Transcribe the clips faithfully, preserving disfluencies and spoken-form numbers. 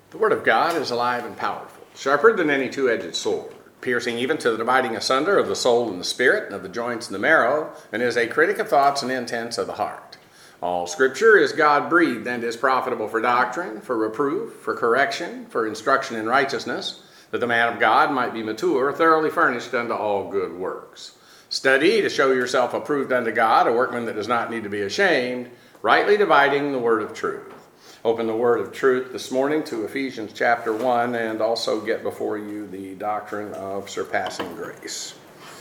The Word of God is alive and powerful, sharper than any two-edged sword, piercing even to the dividing asunder of the soul and the spirit, and of the joints and the marrow, and is a critic of thoughts and intents of the heart. All Scripture is God-breathed and is profitable for doctrine, for reproof, for correction, for instruction in righteousness, that the man of God might be mature, thoroughly furnished unto all good works. Study to show yourself approved unto God, a workman that does not need to be ashamed, rightly dividing the word of truth. Open the word of truth this morning to Ephesians chapter one, and also get before you the doctrine of surpassing grace.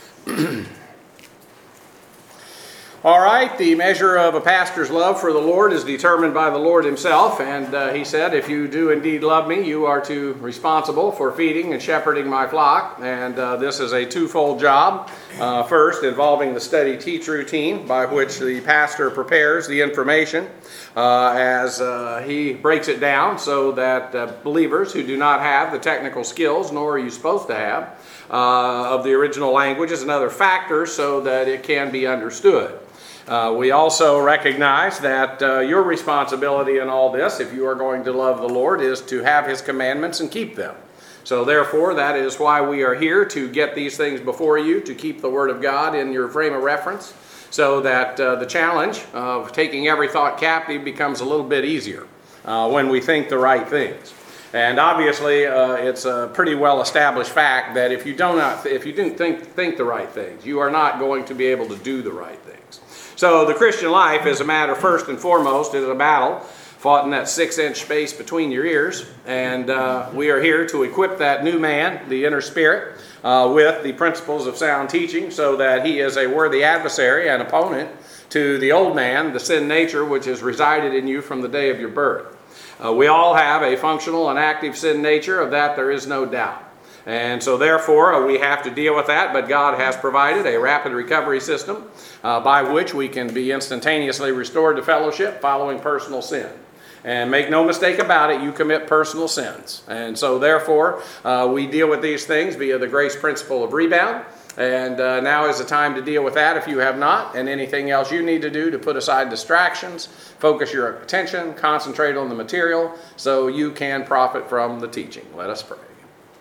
All right, the measure of a pastor's love for the Lord is determined by the Lord himself, and uh, he said, if you do indeed love me, you are to responsible for feeding and shepherding my flock, and uh, this is a twofold job. Uh, first, involving the study-teach routine by which the pastor prepares the information uh, as uh, he breaks it down so that uh, believers who do not have the technical skills, nor are you supposed to have, uh, of the original languages and other factors so that it can be understood. Uh, we also recognize that uh, your responsibility in all this, if you are going to love the Lord, is to have His commandments and keep them. So therefore, that is why we are here, to get these things before you, to keep the Word of God in your frame of reference, so that uh, the challenge of taking every thought captive becomes a little bit easier uh, when we think the right things. And obviously, uh, it's a pretty well-established fact that if you do not, if you didn't think think the right things, you are not going to be able to do the right things. So the Christian life is a matter, first and foremost, is a battle fought in that six-inch space between your ears. And uh, we are here to equip that new man, the inner spirit, uh, with the principles of sound teaching so that he is a worthy adversary and opponent to the old man, the sin nature, which has resided in you from the day of your birth. Uh, we all have a functional and active sin nature. Of that there is no doubt. And so therefore uh, we have to deal with that, but God has provided a rapid recovery system uh, by which we can be instantaneously restored to fellowship following personal sin. And make no mistake about it, you commit personal sins. And so therefore uh, we deal with these things via the grace principle of rebound. And uh, now is the time to deal with that if you have not, and anything else you need to do to put aside distractions, focus your attention, concentrate on the material so you can profit from the teaching. Let us pray.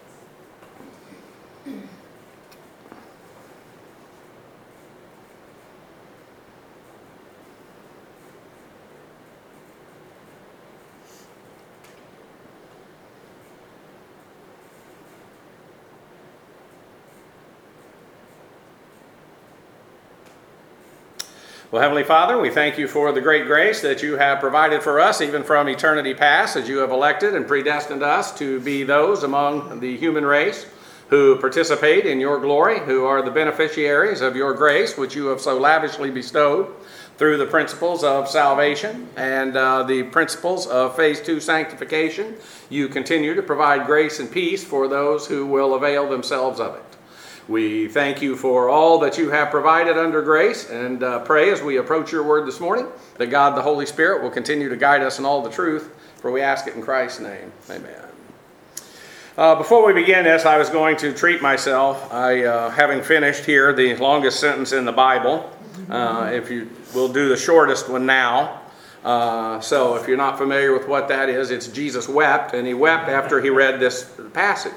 Well, Heavenly Father, we thank you for the great grace that you have provided for us, even from eternity past, as you have elected and predestined us to be those among the human race who participate in your glory, who are the beneficiaries of your grace, which you have so lavishly bestowed through the principles of salvation and uh, the principles of phase two sanctification. You continue to provide grace and peace for those who will avail themselves of it. We thank you for all that you have provided under grace, and uh, pray as we approach your word this morning that God the Holy Spirit will continue to guide us in all the truth, for we ask it in Christ's name. Amen. Uh, before we begin this, I was going to treat myself. I, uh, having finished here the longest sentence in the Bible, uh, if you will do the shortest one now. Uh, so if you're not familiar with what that is, it's Jesus wept, and he wept after he read this passage.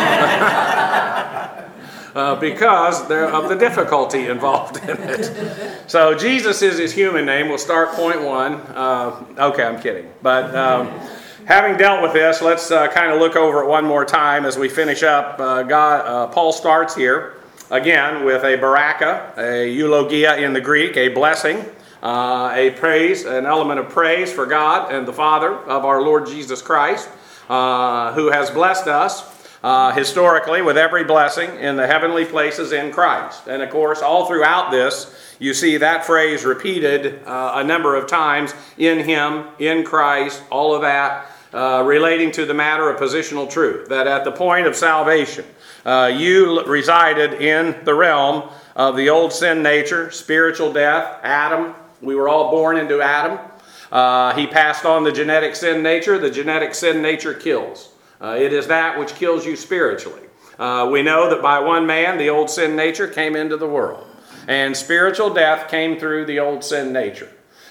Uh, because of the difficulty involved in it. So Jesus is his human name. We'll start point one. Uh, okay, I'm kidding. But um, having dealt with this, let's uh, kind of look over it one more time as we finish up. Uh, God, uh, Paul starts here again with a baraka, a eulogia in the Greek, a blessing, uh, a praise, an element of praise for God and the Father of our Lord Jesus Christ, uh, who has blessed us Uh, historically with every blessing in the heavenly places in Christ. And of course, all throughout this, you see that phrase repeated uh, a number of times, in Him, in Christ, all of that uh, relating to the matter of positional truth, that at the point of salvation, uh, you resided in the realm of the old sin nature, spiritual death, Adam. We were all born into Adam. Uh, he passed on the genetic sin nature. The genetic sin nature kills. Uh, it is that which kills you spiritually. Uh, we know that by one man, the old sin nature came into the world. And spiritual death came through the old sin nature.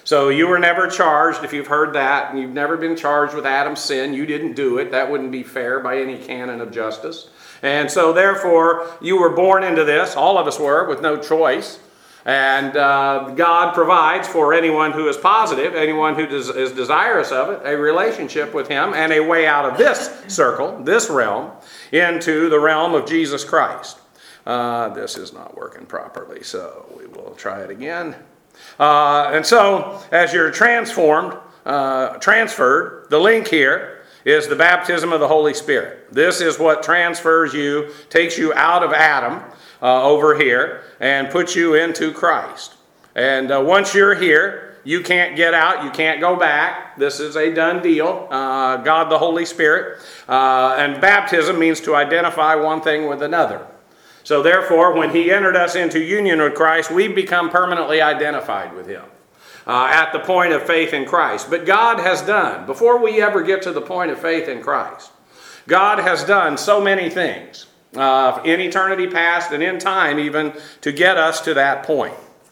So you were never charged, if you've heard that, and you've never been charged with Adam's sin. You didn't do it. That wouldn't be fair by any canon of justice. And so therefore, you were born into this, all of us were, with no choice. And uh, God provides for anyone who is positive, anyone who des- is desirous of it, a relationship with him and a way out of this circle, this realm, into the realm of Jesus Christ. Uh, this is not working properly, so we will try it again. Uh, and so, as you're transformed, uh, transferred, the link here is the baptism of the Holy Spirit. This is what transfers you, takes you out of Adam uh, over here, and puts you into Christ. And uh, once you're here, you can't get out, you can't go back. This is a done deal. Uh, God the Holy Spirit. Uh, and baptism means to identify one thing with another. So therefore, when he entered us into union with Christ, we become permanently identified with him uh, at the point of faith in Christ. But God has done, before we ever get to the point of faith in Christ, God has done so many things uh, in eternity past and in time even to get us to that point.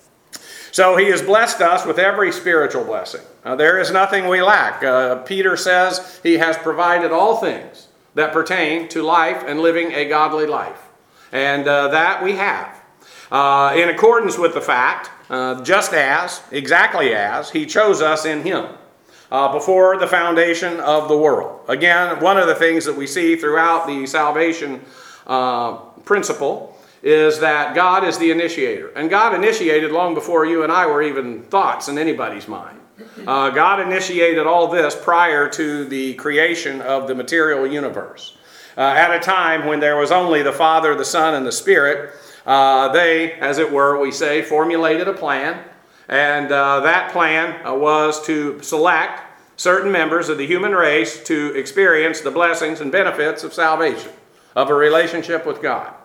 So he has blessed us with every spiritual blessing. Uh, there is nothing we lack. Uh, Peter says he has provided all things that pertain to life and living a godly life. And uh, that we have. Uh, in accordance with the fact, uh, just as, exactly as, he chose us in him uh, before the foundation of the world. Again, one of the things that we see throughout the salvation uh, principle is that God is the initiator. And God initiated long before you and I were even thoughts in anybody's mind. Uh, God initiated all this prior to the creation of the material universe. Uh, at a time when there was only the Father, the Son, and the Spirit, uh, they, as it were, we say, formulated a plan. And uh, that plan uh, was to select certain members of the human race to experience the blessings and benefits of salvation, of a relationship with God.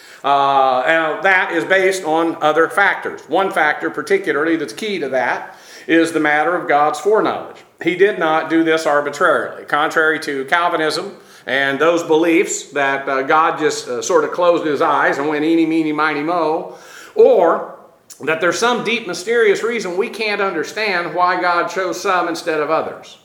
Uh, and that is based on other factors. One factor particularly that's key to that is the matter of God's foreknowledge. He did not do this arbitrarily. Contrary to Calvinism, and those beliefs that uh, God just uh, sort of closed his eyes and went eeny, meeny, miny, mo, or that there's some deep, mysterious reason we can't understand why God chose some instead of others.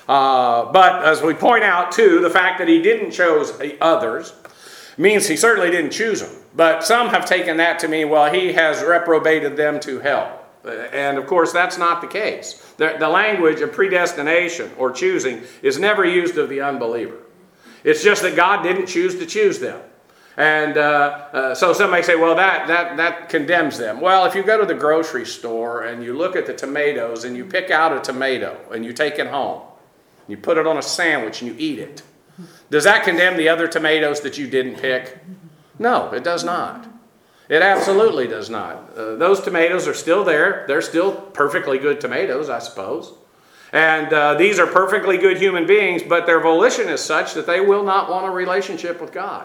Uh, but as we point out, too, the fact that he didn't choose others means he certainly didn't choose them. But some have taken that to mean, well, he has reprobated them to hell. And, of course, that's not the case. The, the language of predestination or choosing is never used of the unbeliever. It's just that God didn't choose to choose them. And uh, uh, so somebody say, well, that, that, that condemns them. Well, if you go to the grocery store and you look at the tomatoes and you pick out a tomato and you take it home, you put it on a sandwich and you eat it, does that condemn the other tomatoes that you didn't pick? No, it does not. It absolutely does not. Uh, those tomatoes are still there. They're still perfectly good tomatoes, I suppose. And uh, these are perfectly good human beings, but their volition is such that they will not want a relationship with God.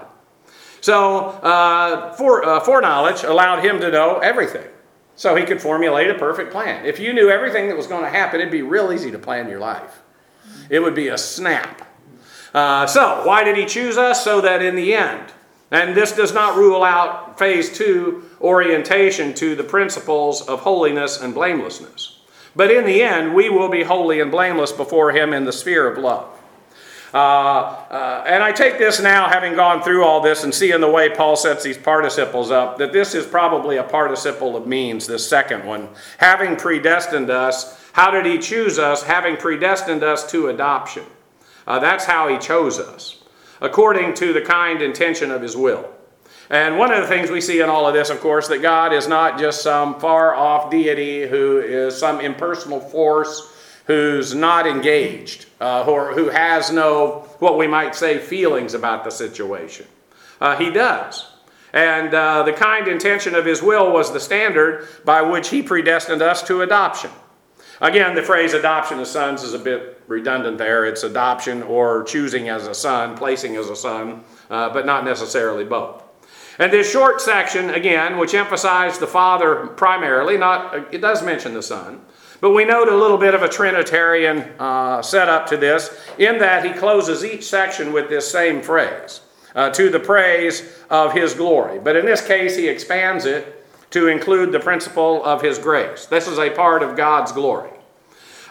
So uh, fore, uh, foreknowledge allowed him to know everything. So he could formulate a perfect plan. If you knew everything that was going to happen, it'd be real easy to plan your life. It would be a snap. Uh, so why did he choose us? So that in the end, and this does not rule out phase two orientation to the principles of holiness and blamelessness. But in the end, we will be holy and blameless before him in the sphere of love. Uh, uh, and I take this now, having gone through all this and seeing the way Paul sets these participles up, that this is probably a participle of means, this second one. Having predestined us, how did he choose us? Having predestined us to adoption. Uh, that's how he chose us, according to the kind intention of his will. And one of the things we see in all of this, of course, that God is not just some far-off deity who is some impersonal force who's not engaged, uh, or who has no, what we might say, feelings about the situation. Uh, he does. And uh, the kind intention of his will was the standard by which he predestined us to adoption. Again, the phrase adoption of sons is a bit redundant there. It's adoption or choosing as a son, placing as a son, uh, but not necessarily both. And this short section, again, which emphasized the Father primarily, not it does mention the Son, but we note a little bit of a Trinitarian uh, setup to this, in that he closes each section with this same phrase, uh, to the praise of his glory. But in this case, he expands it to include the principle of his grace. This is a part of God's glory.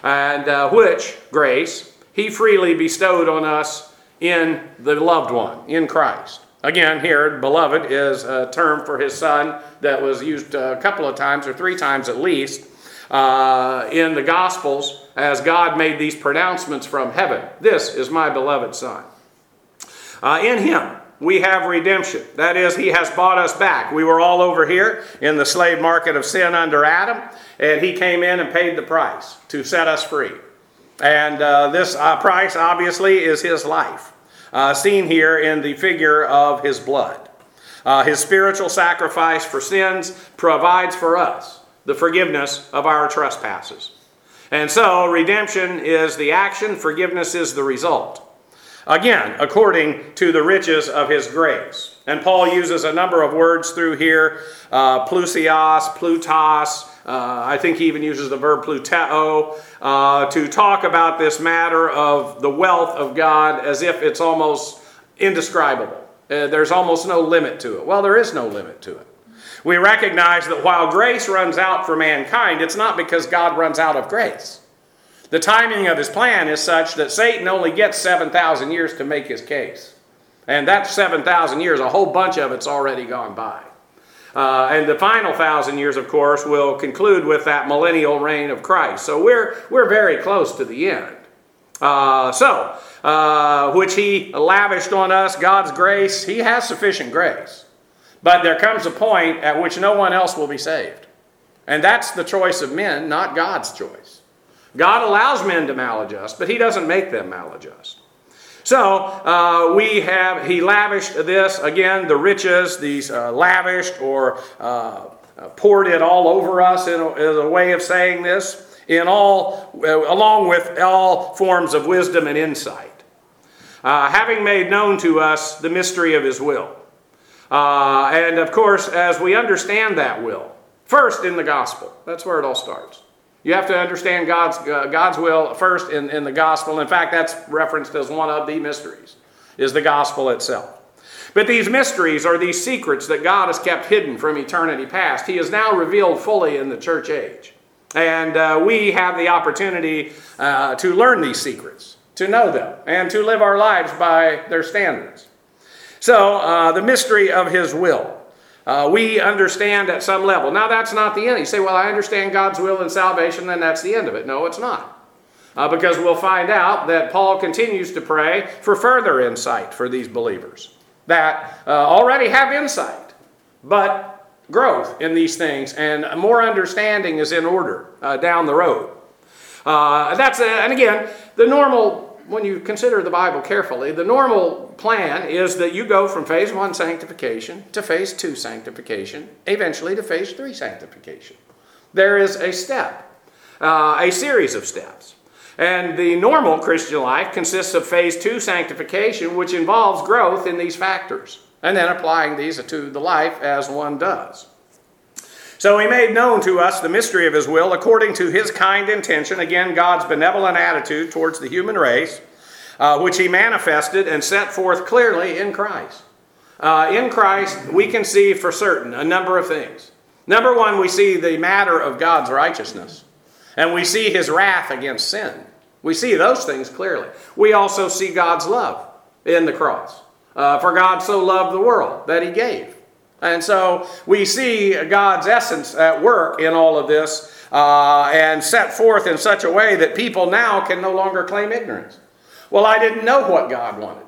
and uh, which grace he freely bestowed on us in the loved one, in Christ. Again, here, beloved is a term for his son that was used a couple of times, or three times at least, uh, in the Gospels as God made these pronouncements from heaven. This is my beloved son. Uh, in him we have redemption. That is, he has bought us back. We were all over here in the slave market of sin under Adam, and he came in and paid the price to set us free. And uh, this uh, price, obviously, is his life. Uh, seen here in the figure of his blood. Uh, his spiritual sacrifice for sins provides for us the forgiveness of our trespasses. And so redemption is the action, forgiveness is the result. Again, according to the riches of his grace. And Paul uses a number of words through here, uh, plusios, plutos, uh, I think he even uses the verb pluteo, uh, to talk about this matter of the wealth of God as if it's almost indescribable. Uh, there's almost no limit to it. Well, there is no limit to it. We recognize that while grace runs out for mankind, it's not because God runs out of grace. The timing of his plan is such that Satan only gets seven thousand years to make his case. And that seven thousand years, a whole bunch of it's already gone by. Uh, and the final thousand years, of course, will conclude with that millennial reign of Christ. So we're, we're very close to the end. Uh, so, uh, which he lavished on us, God's grace, he has sufficient grace. But there comes a point at which no one else will be saved. And that's the choice of men, not God's choice. God allows men to maladjust, but he doesn't make them maladjust. So uh, we have, he lavished this, again, the riches, these uh, lavished or uh, poured it all over us in a, in a way of saying this, in all, uh, along with all forms of wisdom and insight. Uh, having made known to us the mystery of his will. Uh, and of course, as we understand that will, first in the gospel, that's where it all starts. You have to understand God's, uh, God's will first in, in the gospel. In fact, that's referenced as one of the mysteries, is the gospel itself. But these mysteries are these secrets that God has kept hidden from eternity past. He is now revealed fully in the church age. And uh, we have the opportunity uh, to learn these secrets, to know them, and to live our lives by their standards. So, uh, the mystery of his will. Uh, we understand at some level. Now, that's not the end. You say, well, I understand God's will in salvation, then that's the end of it. No, it's not. Uh, because we'll find out that Paul continues to pray for further insight for these believers that uh, already have insight, but growth in these things and more understanding is in order uh, down the road. Uh, that's a, and again, the normal, when you consider the Bible carefully, the normal plan is that you go from phase one sanctification to phase two sanctification, eventually to phase three sanctification. There is a step, uh, a series of steps. And the normal Christian life consists of phase two sanctification, which involves growth in these factors, and then applying these to the life as one does. So he made known to us the mystery of his will according to his kind intention, again, God's benevolent attitude towards the human race, uh, which he manifested and set forth clearly in Christ. Uh, in Christ, we can see for certain a number of things. Number one, we see the matter of God's righteousness, and we see his wrath against sin. We see those things clearly. We also see God's love in the cross. Uh, for God so loved the world that he gave. And so we see God's essence at work in all of this uh, and set forth in such a way that people now can no longer claim ignorance. Well, I didn't know what God wanted.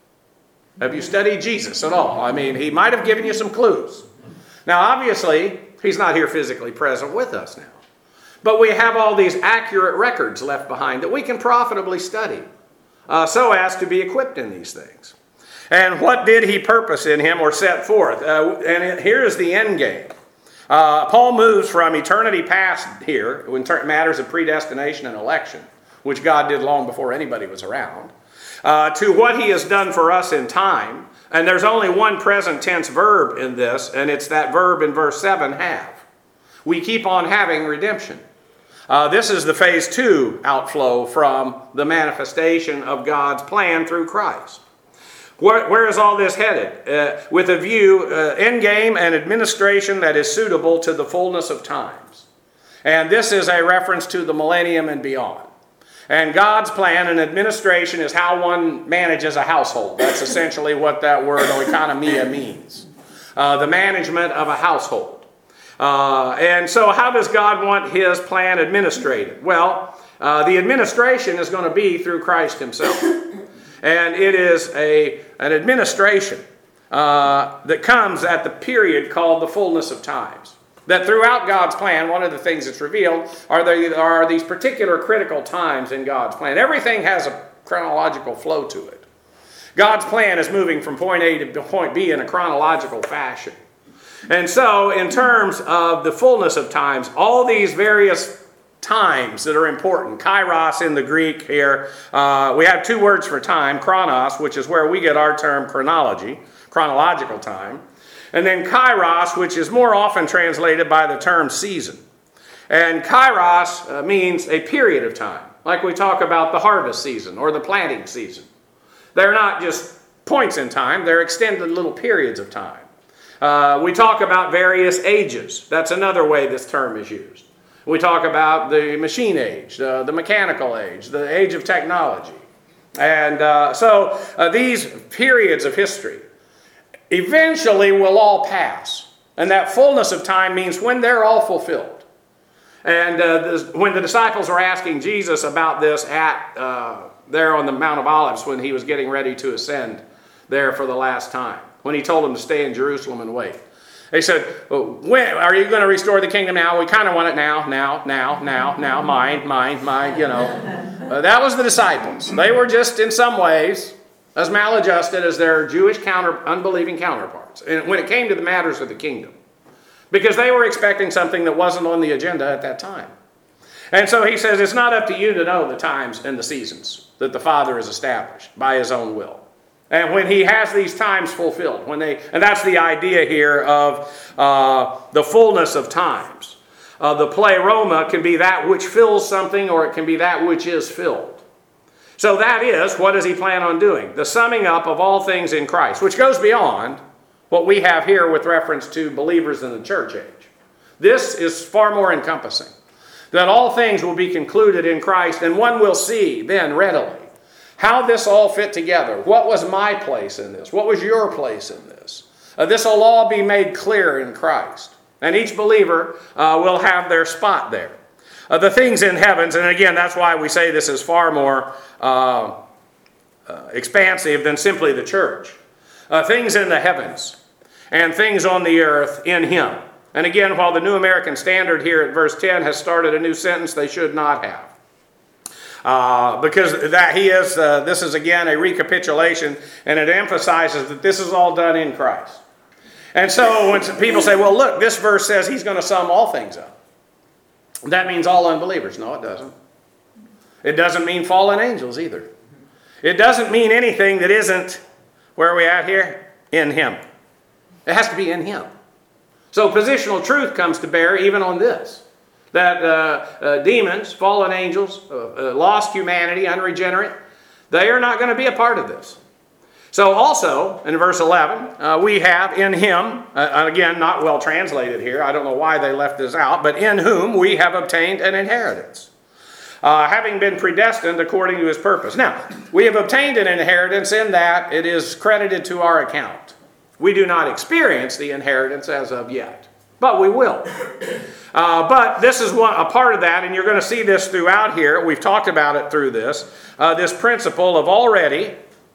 Have you studied Jesus at all? I mean, he might have given you some clues. Now, obviously, he's not here physically present with us now. But we have all these accurate records left behind that we can profitably study uh, so as to be equipped in these things. And what did he purpose in him or set forth? Uh, and it, here is the end game. Uh, Paul moves from eternity past here, in ter- matters of predestination and election, which God did long before anybody was around, uh, to what he has done for us in time. And there's only one present tense verb in this, and it's that verb in verse seven, have. We keep on having redemption. Uh, this is the phase two outflow from the manifestation of God's plan through Christ. Where, where is all this headed? Uh, with a view, uh, end game and administration that is suitable to the fullness of times. And this is a reference to the millennium and beyond. And God's plan and administration is how one manages a household. That's essentially what that word oikonomia means. Uh, the management of a household. Uh, and so how does God want his plan administrated? Well, uh, the administration is going to be through Christ himself. And it is a, an administration uh, that comes at the period called the fullness of times. That throughout God's plan, one of the things that's revealed are, there are these particular critical times in God's plan. Everything has a chronological flow to it. God's plan is moving from point A to point B in a chronological fashion. And so, in terms of the fullness of times, all these various times that are important, kairos in the Greek here, uh, we have two words for time, chronos, which is where we get our term chronology, chronological time. And then kairos, which is more often translated by the term season. And kairos uh, means a period of time, like we talk about the harvest season or the planting season. They're not just points in time, they're extended little periods of time. Uh, we talk about various ages. That's another way this term is used. We talk about the machine age, uh, the mechanical age, the age of technology. And uh, so uh, these periods of history eventually will all pass. And that fullness of time means when they're all fulfilled. And uh, this, when the disciples were asking Jesus about this at uh, there on the Mount of Olives when he was getting ready to ascend there for the last time, when he told them to stay in Jerusalem and wait. They said, well, when are you going to restore the kingdom now? We kind of want it now, now, now, now, now, mine, mine, mine, you know. Uh, that was the disciples. They were just in some ways as maladjusted as their Jewish counter, unbelieving counterparts, and when it came to the matters of the kingdom, because they were expecting something that wasn't on the agenda at that time. And so he says, it's not up to you to know the times and the seasons that the Father has established by his own will. And when he has these times fulfilled, when they, and that's the idea here of uh, the fullness of times. Uh, the pleroma can be that which fills something, or it can be that which is filled. So that is, what does he plan on doing? The summing up of all things in Christ, which goes beyond what we have here with reference to believers in the church age. This is far more encompassing. That all things will be concluded in Christ, and one will see then readily how this all fit together. What was my place in this? What was your place in this? Uh, this will all be made clear in Christ. And each believer uh, will have their spot there. Uh, the things in heavens, and again, that's why we say this is far more uh, uh, expansive than simply the church. Uh, things in the heavens and things on the earth in him. And again, while the New American Standard here at verse ten has started a new sentence, they should not have. Uh, because that he is, uh, this is again a recapitulation, and it emphasizes that this is all done in Christ. And so when people say, well, look, this verse says he's going to sum all things up. That means all unbelievers. No, it doesn't. It doesn't mean fallen angels either. It doesn't mean anything that isn't, where are we at here? In him. It has to be in him. So positional truth comes to bear even on this. That uh, uh, demons, fallen angels, uh, uh, lost humanity, unregenerate, they are not going to be a part of this. So also, in verse eleven, uh, we have in him, uh, again, not well translated here. I don't know why they left this out, but in whom we have obtained an inheritance, uh, having been predestined according to his purpose. Now, we have obtained an inheritance in that it is credited to our account. We do not experience the inheritance as of yet, but we will. Uh, but this is one, a part of that, and you're going to see this throughout here. We've talked about it through this. Uh, this principle of already,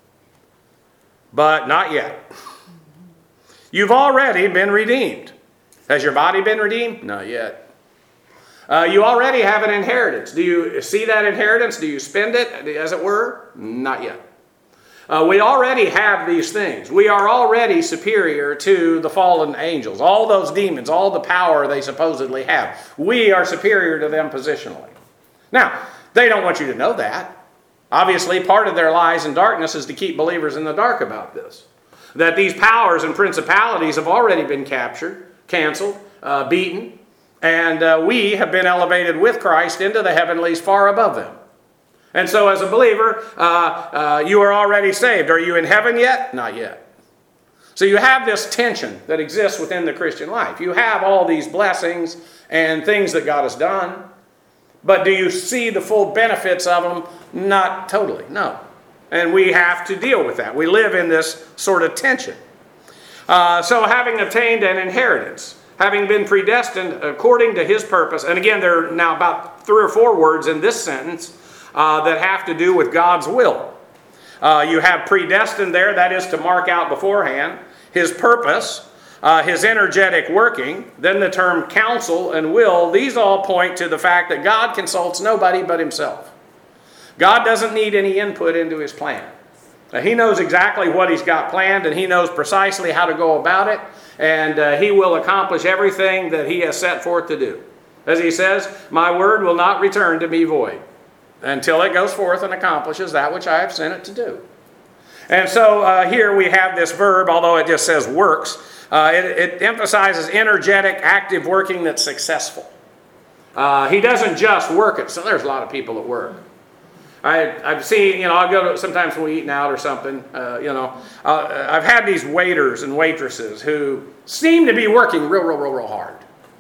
but not yet. You've already been redeemed. Has your body been redeemed? Not yet. Uh, you already have an inheritance. Do you see that inheritance? Do you spend it, as it were? Not yet. Uh, we already have these things. We are already superior to the fallen angels. All those demons, all the power they supposedly have. We are superior to them positionally. Now, they don't want you to know that. Obviously, part of their lies and darkness is to keep believers in the dark about this. That these powers and principalities have already been captured, canceled, uh, beaten, and uh, we have been elevated with Christ into the heavenlies far above them. And so as a believer, uh, uh, you are already saved. Are you in heaven yet? Not yet. So you have this tension that exists within the Christian life. You have all these blessings and things that God has done, but do you see the full benefits of them? Not totally, no. And we have to deal with that. We live in this sort of tension. Uh, so having obtained an inheritance, having been predestined according to his purpose, and again, there are now about three or four words in this sentence uh, that have to do with God's will. Uh, you have predestined there, that is to mark out beforehand, his purpose, uh, his energetic working, then the term counsel and will. These all point to the fact that God consults nobody but himself. God doesn't need any input into his plan. Uh, he knows exactly what he's got planned, and he knows precisely how to go about it, and uh, he will accomplish everything that he has set forth to do. As he says, my word will not return to me void until it goes forth and accomplishes that which I have sent it to do. And so uh, here we have this verb, although it just says works, uh, it, it emphasizes energetic, active working that's successful. Uh, he doesn't just work it. So there's a lot of people at work. I, I've seen, you know, I'll go to, sometimes when we eat out or something, uh, you know, uh, I've had these waiters and waitresses who seem to be working real, real, real, real hard.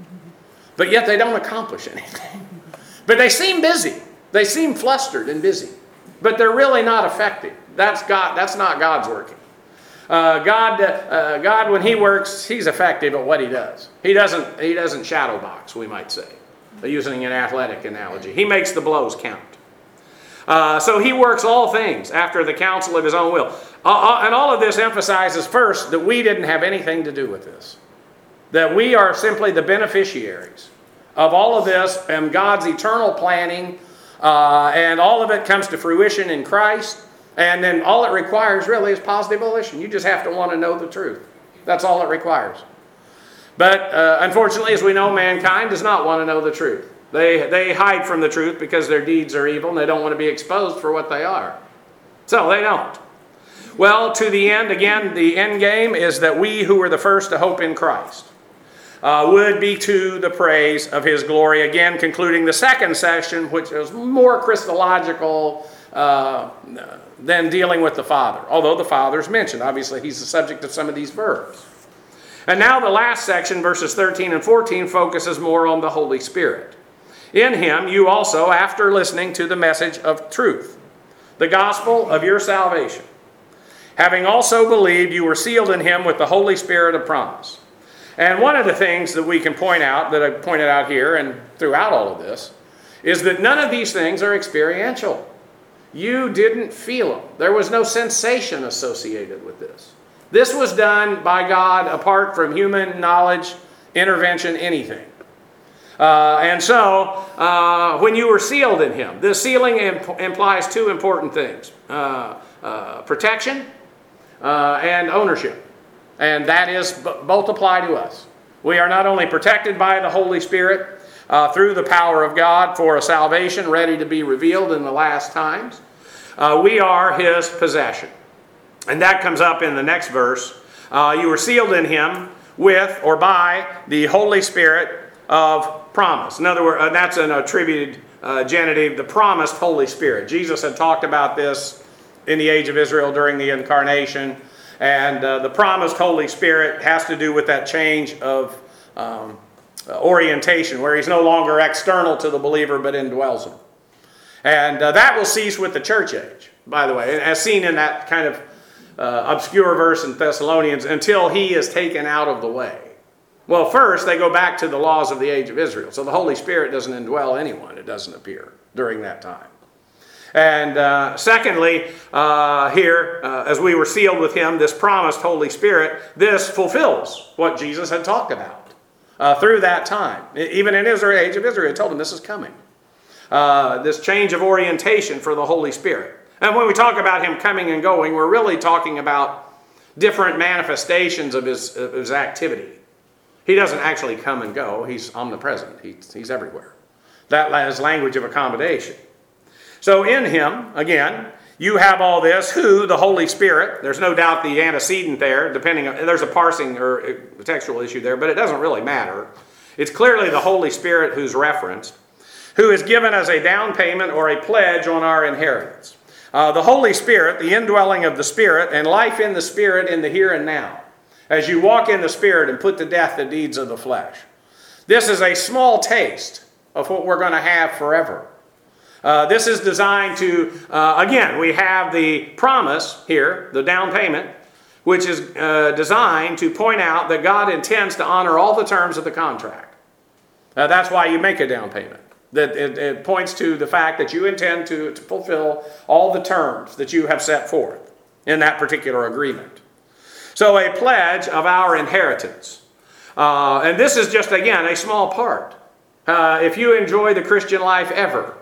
But yet they don't accomplish anything. But they seem busy. They seem flustered and busy. But they're really not effective. That's God. That's not God's working. Uh, God, uh, God, when he works, he's effective at what he does. He doesn't, he doesn't shadow box, we might say, using an athletic analogy. He makes the blows count. Uh, so he works all things after the counsel of his own will. Uh, uh, and all of this emphasizes first that we didn't have anything to do with this. That we are simply the beneficiaries of all of this and God's eternal planning. Uh, and all of it comes to fruition in Christ. And then all it requires really is positive volition. You just have to want to know the truth. That's all it requires. But uh, unfortunately, as we know, mankind does not want to know the truth. They, they hide from the truth because their deeds are evil and they don't want to be exposed for what they are. So they don't. Well, to the end, again, the end game is that we who were the first to hope in Christ uh, would be to the praise of his glory. Again, concluding the second section, which is more Christological uh, than dealing with the Father. Although the Father's mentioned. Obviously, he's the subject of some of these verbs. And now the last section, verses thirteen and fourteen, focuses more on the Holy Spirit. In him you also, after listening to the message of truth, the gospel of your salvation, having also believed, you were sealed in him with the Holy Spirit of promise. And one of the things that we can point out, that I pointed out here and throughout all of this, is that none of these things are experiential. You didn't feel them. There was no sensation associated with this. This was done by God apart from human knowledge, intervention, anything. Uh, and so, uh, when you were sealed in him, this sealing imp- implies two important things. Uh, uh, protection uh, and ownership. And that is b- both apply to us. We are not only protected by the Holy Spirit uh, through the power of God for a salvation ready to be revealed in the last times. Uh, we are his possession. And that comes up in the next verse. Uh, you were sealed in him with or by the Holy Spirit of promise. In other words, uh, that's an attributed uh, genitive, the promised Holy Spirit. Jesus had talked about this in the age of Israel during the incarnation. And uh, the promised Holy Spirit has to do with that change of um, uh, orientation, where he's no longer external to the believer, but indwells him. And uh, that will cease with the church age, by the way, as seen in that kind of uh, obscure verse in Thessalonians, until he is taken out of the way. Well, first, they go back to the laws of the age of Israel. So the Holy Spirit doesn't indwell anyone. It doesn't appear during that time. And uh, secondly, uh, here, uh, as we were sealed with him, this promised Holy Spirit, this fulfills what Jesus had talked about uh, through that time. Even in Israel, age of Israel, he told him this is coming. Uh, this change of orientation for the Holy Spirit. And when we talk about him coming and going, we're really talking about different manifestations of his, of his activity. He doesn't actually come and go. He's omnipresent. He's, he's everywhere. That is language of accommodation. So in him, again, you have all this, who, the Holy Spirit, there's no doubt the antecedent there, depending on, there's a parsing or a textual issue there, but it doesn't really matter. It's clearly the Holy Spirit who's referenced, who is given as a down payment or a pledge on our inheritance. Uh, the Holy Spirit, the indwelling of the Spirit, and life in the Spirit in the here and now. as you walk in the Spirit and put to death the deeds of the flesh. This is a small taste of what we're going to have forever. Uh, this is designed to, uh, again, we have the promise here, the down payment, which is uh, designed to point out that God intends to honor all the terms of the contract. Uh, that's why you make a down payment. That it, it points to the fact that you intend to, to fulfill all the terms that you have set forth in that particular agreement. So a pledge of our inheritance. Uh, and this is just, again, a small part. Uh, if you enjoy the Christian life ever,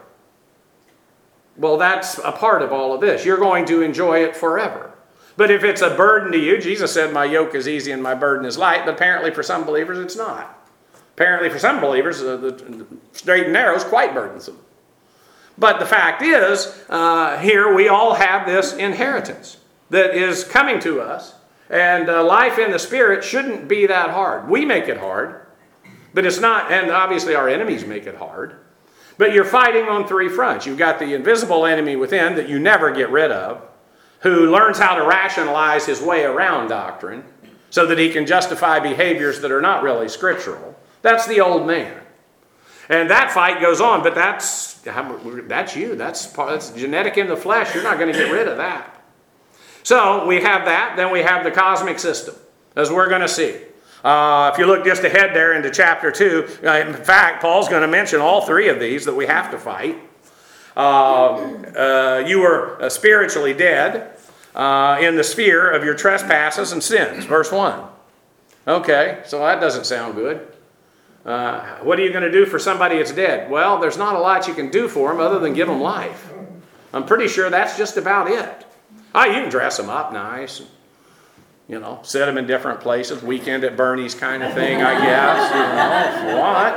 well, that's a part of all of this. You're going to enjoy it forever. But if it's a burden to you, Jesus said, my yoke is easy and my burden is light, but apparently for some believers it's not. Apparently for some believers, uh, the straight and narrow is quite burdensome. But the fact is, uh, here we all have this inheritance that is coming to us. And uh, life in the Spirit shouldn't be that hard. We make it hard, but it's not, and obviously our enemies make it hard. But you're fighting on three fronts. You've got the invisible enemy within that you never get rid of, who learns how to rationalize his way around doctrine so that he can justify behaviors that are not really scriptural. That's the old man. And that fight goes on, but that's, that's you. That's, that's genetic in the flesh. You're not going to get rid of that. So we have that. Then we have the cosmic system, as we're going to see. Uh, if you look just ahead there into chapter two, uh, in fact, Paul's going to mention all three of these that we have to fight. Uh, uh, you were uh, spiritually dead uh, in the sphere of your trespasses and sins. Verse one. Okay, so that doesn't sound good. Uh, what are you going to do for somebody that's dead? Well, there's not a lot you can do for them other than give them life. I'm pretty sure that's just about it. Oh, you can dress them up nice. You know, set them in different places. Weekend at Bernie's kind of thing, I guess. You know, if you want,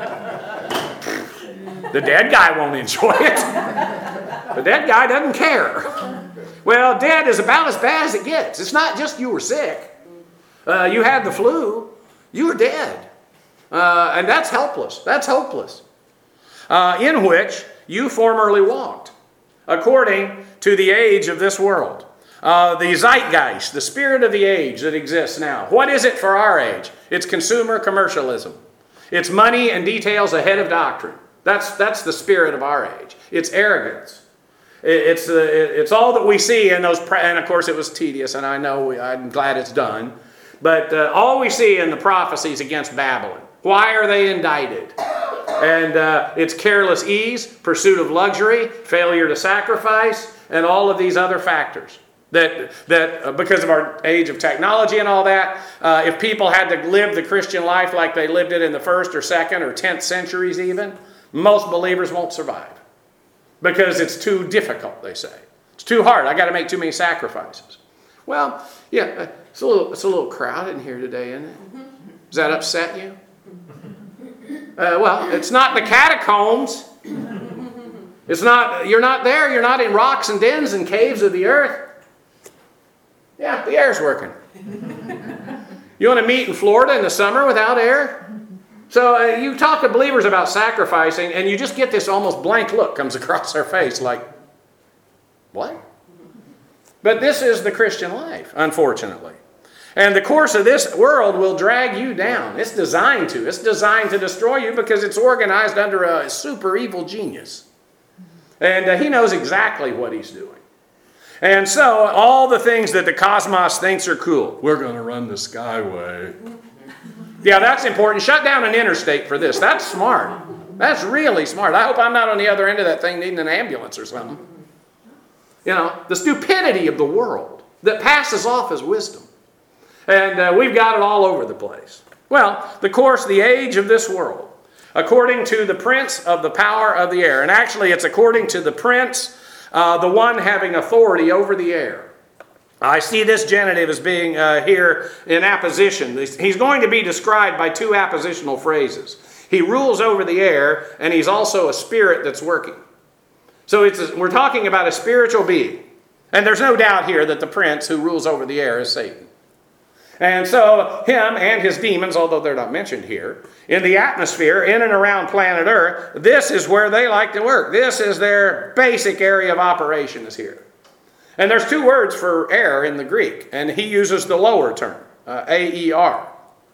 but the dead guy won't enjoy it. The dead guy doesn't care. Well, dead is about as bad as it gets. It's not just you were sick. Uh, you had the flu. You were dead. Uh, and that's helpless. That's hopeless. Uh, in which you formerly walked, according to the age of this world. Uh, the zeitgeist, the spirit of the age that exists now. What is it for our age? It's consumer commercialism. It's money and details ahead of doctrine. That's, that's the spirit of our age. It's arrogance. It, it's, uh, it, it's all that we see in those, pra- and of course it was tedious, and I know, we, I'm glad it's done. But uh, all we see in the prophecies against Babylon. Why are they indicted? And uh, it's careless ease, pursuit of luxury, failure to sacrifice, and all of these other factors. That, that uh, because of our age of technology and all that, uh, if people had to live the Christian life like they lived it in the first or second or tenth centuries even, most believers won't survive. Because it's too difficult, they say. It's too hard. I got to make too many sacrifices. Well, yeah, it's a little, it's a little crowded in here today, isn't it? Does that upset you? Uh, well, it's not the catacombs. It's not, you're not there. You're not in rocks and dens and caves of the earth. Yeah, the air's working. You want to meet in Florida in the summer without air? So uh, you talk to believers about sacrificing, and you just get this almost blank look comes across their face like, what? But this is the Christian life, unfortunately. And the course of this world will drag you down. It's designed to. It's designed to destroy you because it's organized under a super evil genius. And uh, he knows exactly what he's doing. And so all the things that the cosmos thinks are cool. We're going to run the skyway. Yeah, that's important. Shut down an interstate for this. That's smart. That's really smart. I hope I'm not on the other end of that thing needing an ambulance or something. You know, the stupidity of the world that passes off as wisdom. And uh, we've got it all over the place. Well, the course, the age of this world, according to the prince of the power of the air. And actually, it's according to the prince, uh, the one having authority over the air. I see this genitive as being uh, here in apposition. He's going to be described by two appositional phrases. He rules over the air, and he's also a spirit that's working. So it's a, we're talking about a spiritual being. And there's no doubt here that the prince who rules over the air is Satan. And so him and his demons, although they're not mentioned here, in the atmosphere, in and around planet Earth, this is where they like to work. This is their basic area of operation is here. And there's two words for air in the Greek, and he uses the lower term. uh, A E R,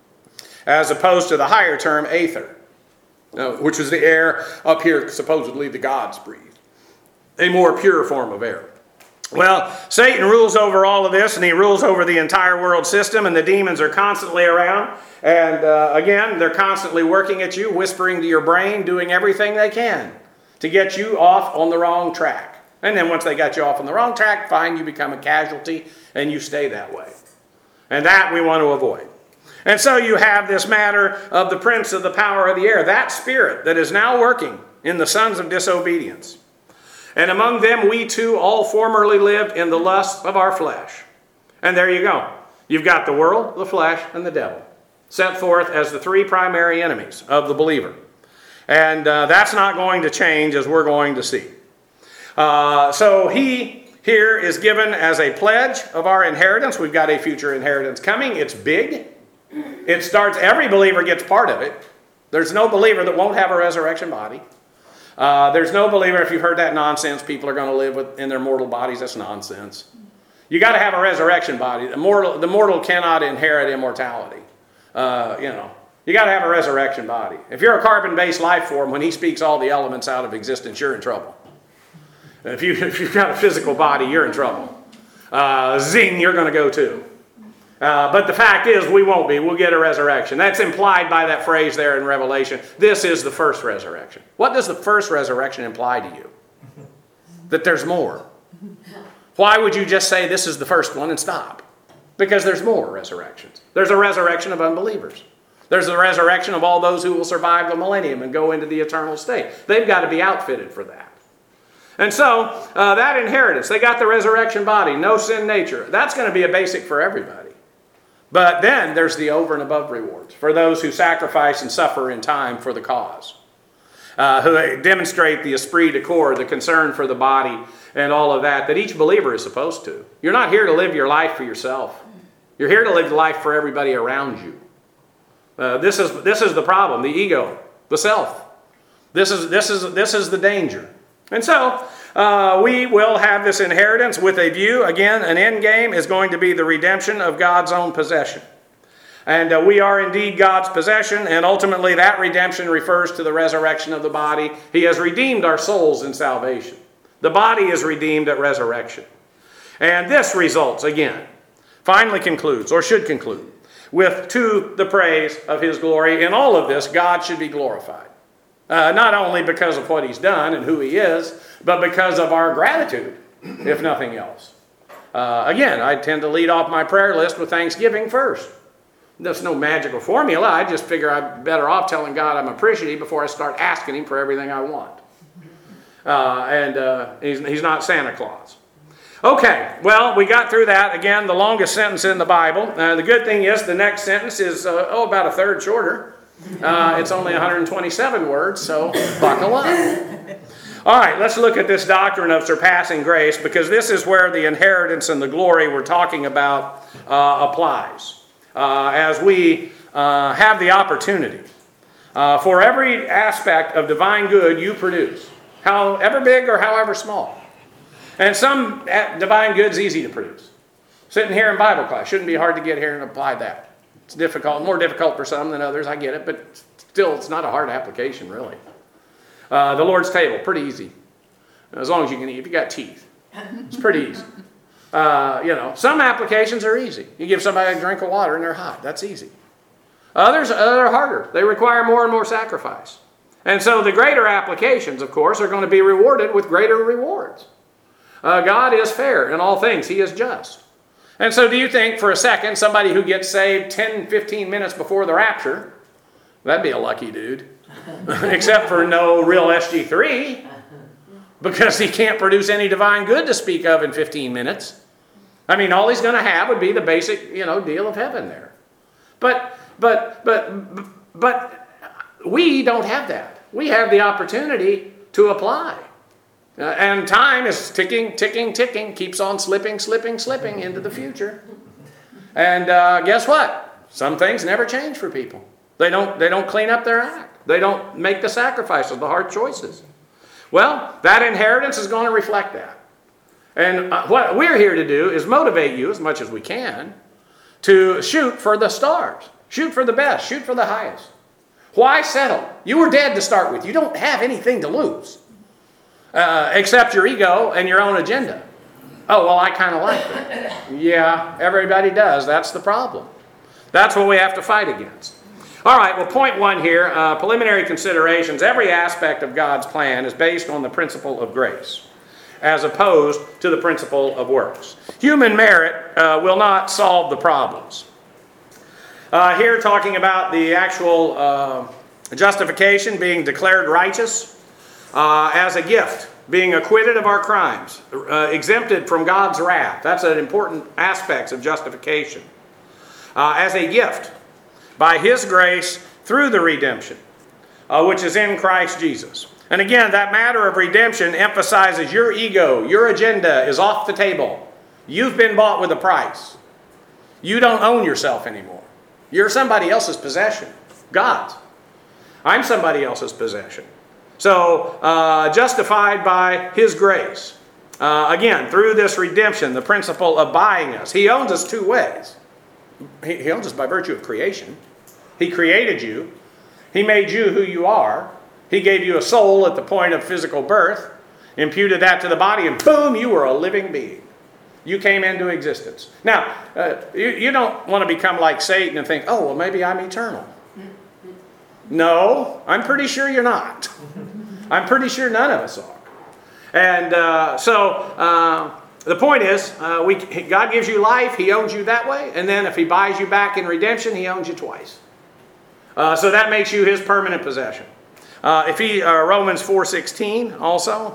as opposed to the higher term, aether, uh, which was the air up here supposedly the gods breathed, a more pure form of air. Well, Satan rules over all of this, and he rules over the entire world system, and the demons are constantly around. And uh, again, they're constantly working at you, whispering to your brain, doing everything they can to get you off on the wrong track. And then once they got you off on the wrong track, fine, you become a casualty, and you stay that way. And that we want to avoid. And so you have this matter of the prince of the power of the air, that spirit that is now working in the sons of disobedience. And among them we too all formerly lived in the lust of our flesh. And there you go. You've got the world, the flesh, and the devil, set forth as the three primary enemies of the believer. And uh, that's not going to change, as we're going to see. Uh, so he here is given as a pledge of our inheritance. We've got a future inheritance coming. It's big. It starts, every believer gets part of it. There's no believer that won't have a resurrection body. Uh, there's no believer, if you've heard that nonsense, people are going to live with, in their mortal bodies. That's nonsense. You got to have a resurrection body. The mortal, the mortal cannot inherit immortality. Uh, you know, you got to have a resurrection body. If you're a carbon-based life form, when he speaks all the elements out of existence, you're in trouble. If, you, if you've got a physical body, you're in trouble. Uh, zing, you're going to go too. Uh, but the fact is, we won't be. We'll get a resurrection. That's implied by that phrase there in Revelation. This is the first resurrection. What does the first resurrection imply to you? That there's more. Why would you just say this is the first one and stop? Because there's more resurrections. There's a resurrection of unbelievers. There's a resurrection of all those who will survive the millennium and go into the eternal state. They've got to be outfitted for that. And so, uh, that inheritance, they got the resurrection body, no sin nature. That's going to be a basic for everybody. But then there's the over and above rewards for those who sacrifice and suffer in time for the cause, uh, who demonstrate the esprit de corps, the concern for the body and all of that, that each believer is supposed to. You're not here to live your life for yourself. You're here to live life for everybody around you. Uh, this is this is the problem, the ego, the self. This is this is this is the danger. And so uh, we will have this inheritance with a view. Again, an end game is going to be the redemption of God's own possession. And uh, we are indeed God's possession, and ultimately that redemption refers to the resurrection of the body. He has redeemed our souls in salvation. The body is redeemed at resurrection. And this results, again, finally concludes, or should conclude, with to the praise of his glory. In all of this, God should be glorified. Uh, not only because of what he's done and who he is, but because of our gratitude, if nothing else. Uh, again, I tend to lead off my prayer list with thanksgiving first. There's no magical formula. I just figure I'm better off telling God I'm appreciative before I start asking him for everything I want. Uh, and uh, he's, he's not Santa Claus. Okay, well, we got through that. Again, the longest sentence in the Bible. Uh, the good thing is the next sentence is, uh, oh, about a third shorter. Uh, it's only one hundred twenty-seven words, so buckle up. All right, let's look at this doctrine of surpassing grace, because this is where the inheritance and the glory we're talking about uh, applies. Uh, as we uh, have the opportunity uh, for every aspect of divine good you produce, however big or however small. And some divine good's easy to produce. Sitting here in Bible class, shouldn't be hard to get here and apply that. It's difficult, more difficult for some than others, I get it, but still it's not a hard application, really. Uh, the Lord's table, pretty easy. As long as you can eat, if you got teeth. It's pretty easy. Uh, you know, some applications are easy. You give somebody a drink of water and they're hot. That's easy. Others are harder. They require more and more sacrifice. And so the greater applications, of course, are going to be rewarded with greater rewards. Uh, God is fair in all things. He is just. And so do you think for a second somebody who gets saved ten, fifteen minutes before the rapture, that'd be a lucky dude. Except for no real S G three, because he can't produce any divine good to speak of in fifteen minutes. I mean, all he's going to have would be the basic, you know, deal of heaven there. But, but, but, but we don't have that. We have the opportunity to apply. Uh, and time is ticking, ticking, ticking, keeps on slipping, slipping, slipping into the future. And uh, guess what? Some things never change for people. They don't, they don't clean up their act. They don't make the sacrifices, the hard choices. Well, that inheritance is going to reflect that. And uh, what we're here to do is motivate you as much as we can to shoot for the stars. Shoot for the best. Shoot for the highest. Why settle? You were dead to start with. You don't have anything to lose uh, except your ego and your own agenda. Oh, well, I kind of like that. Yeah, everybody does. That's the problem. That's what we have to fight against. All right, well, point one here, uh, preliminary considerations. Every aspect of God's plan is based on the principle of grace, as opposed to the principle of works. Human merit uh, will not solve the problems. Uh, here talking about the actual uh, justification, being declared righteous uh, as a gift, being acquitted of our crimes, uh, exempted from God's wrath. That's an important aspect of justification. Uh, as a gift, by His grace through the redemption, uh, which is in Christ Jesus. And again, that matter of redemption emphasizes your ego, your agenda is off the table. You've been bought with a price. You don't own yourself anymore. You're somebody else's possession. God's. I'm somebody else's possession. So, uh, justified by His grace. Uh, again, through this redemption, the principle of buying us. He owns us two ways. He, he owns us by virtue of creation. He created you. He made you who you are. He gave you a soul at the point of physical birth, imputed that to the body, and boom, you were a living being. You came into existence. Now, uh, you, you don't want to become like Satan and think, oh, well, maybe I'm eternal. No, I'm pretty sure you're not. I'm pretty sure none of us are. And uh, so uh, the point is, uh, we, God gives you life. He owns you that way. And then if He buys you back in redemption, He owns you twice. Uh, so that makes you His permanent possession. Uh, if he, uh, Romans four sixteen also.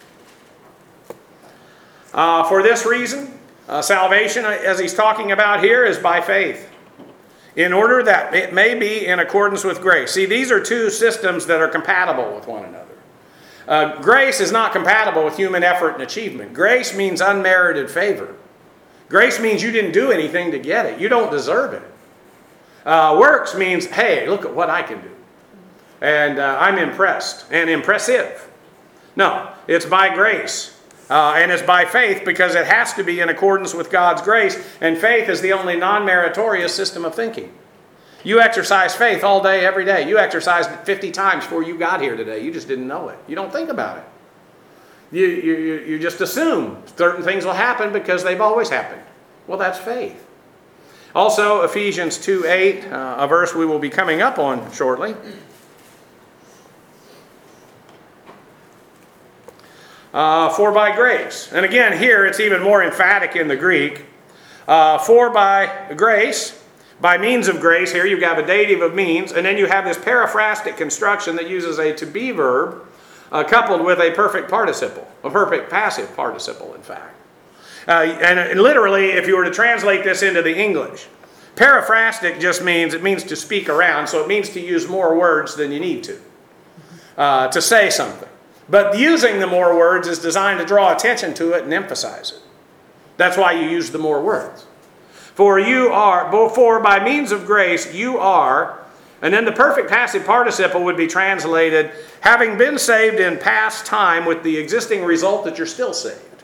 Uh, for this reason, uh, salvation, as he's talking about here, is by faith, in order that it may be in accordance with grace. See, these are two systems that are compatible with one another. Uh, grace is not compatible with human effort and achievement. Grace means unmerited favor. Grace means you didn't do anything to get it. You don't deserve it. Uh, works means, hey, look at what I can do. And uh, I'm impressed and impressive. No, it's by grace. Uh, and it's by faith because it has to be in accordance with God's grace. And faith is the only non-meritorious system of thinking. You exercise faith all day, every day. You exercised it fifty times before you got here today. You just didn't know it. You don't think about it. You, you, you just assume certain things will happen because they've always happened. Well, that's faith. Also, Ephesians two eight, uh, a verse we will be coming up on shortly. Uh, for by grace. And again, here it's even more emphatic in the Greek. Uh, for by grace, by means of grace, here you have a dative of means, and then you have this periphrastic construction that uses a to be verb uh, coupled with a perfect participle, a perfect passive participle, in fact. Uh, and, and literally, if you were to translate this into the English, periphrastic just means, it means to speak around, so it means to use more words than you need to, uh, to say something. But using the more words is designed to draw attention to it and emphasize it. That's why you use the more words. For you are, for by means of grace, you are, and then the perfect passive participle would be translated, having been saved in past time with the existing result that you're still saved.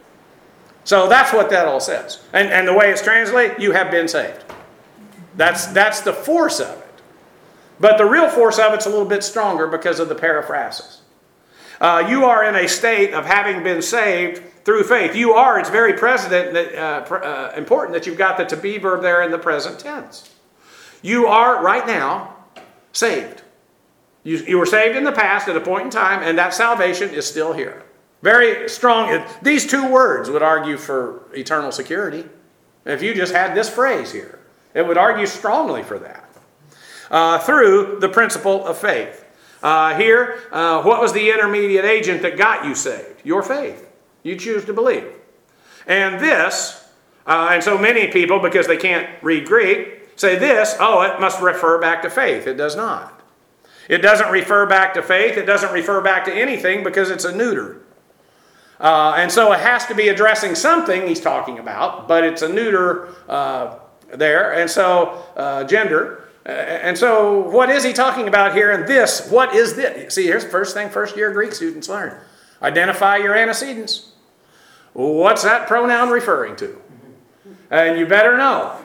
So that's what that all says. And, and the way it's translated, you have been saved. That's, that's the force of it. But the real force of it's a little bit stronger because of the periphrasis. Uh, you are in a state of having been saved through faith. You are, it's very present, that, uh, pr- uh, important that you've got the to be verb there in the present tense. You are, right now, saved. You, you were saved in the past at a point in time, and that salvation is still here. Very strong. These two words would argue for eternal security. If you just had this phrase here, it would argue strongly for that. Uh, through the principle of faith. Uh, here, uh, what was the intermediate agent that got you saved? Your faith. You choose to believe. And this, uh, and so many people, because they can't read Greek, say this, oh, it must refer back to faith. It does not. It doesn't refer back to faith. It doesn't refer back to anything because it's a neuter. Uh, and so it has to be addressing something he's talking about, but it's a neuter uh, there. And so, uh, gender. And so what is he talking about here in this? What is this? See, here's the first thing first year Greek students learn. Identify your antecedents. What's that pronoun referring to? And you better know.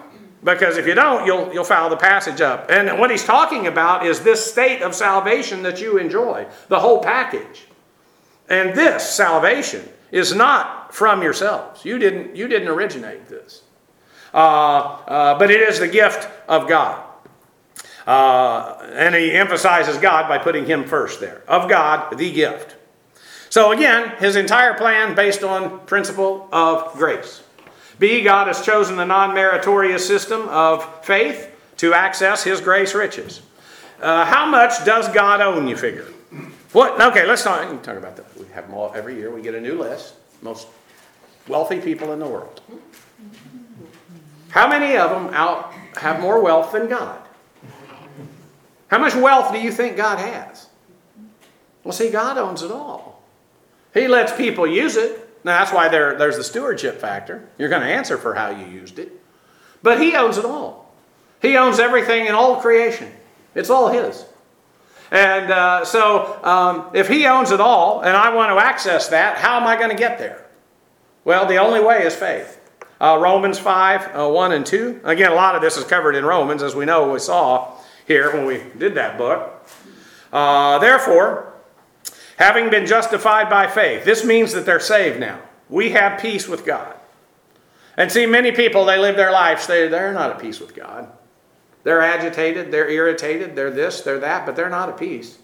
Because if you don't, you'll, you'll foul the passage up. And what he's talking about is this state of salvation that you enjoy, the whole package. And this salvation is not from yourselves. You didn't, you didn't originate this. Uh, uh, but it is the gift of God. Uh, and he emphasizes God by putting him first there. Of God, the gift. So again, his entire plan based on principle of grace. B, God has chosen the non-meritorious system of faith to access his grace riches. Uh, how much does God own, you figure? What? Okay, let's talk, talk about that. We have them all every year. We get a new list. Most wealthy people in the world. How many of them out have more wealth than God? How much wealth do you think God has? Well, see, God owns it all. He lets people use it. Now, that's why there, there's the stewardship factor. You're going to answer for how you used it. But he owns it all. He owns everything in all creation. It's all his. And uh, so um, if he owns it all and I want to access that, how am I going to get there? Well, the only way is faith. Uh, Romans five, uh, one and two. Again, a lot of this is covered in Romans, as we know, we saw here when we did that book. Uh, therefore, having been justified by faith, this means that they're saved now. We have peace with God. And see, many people, they live their lives, they, they're not at peace with God. They're agitated, they're irritated, they're this, they're that, but they're not at peace.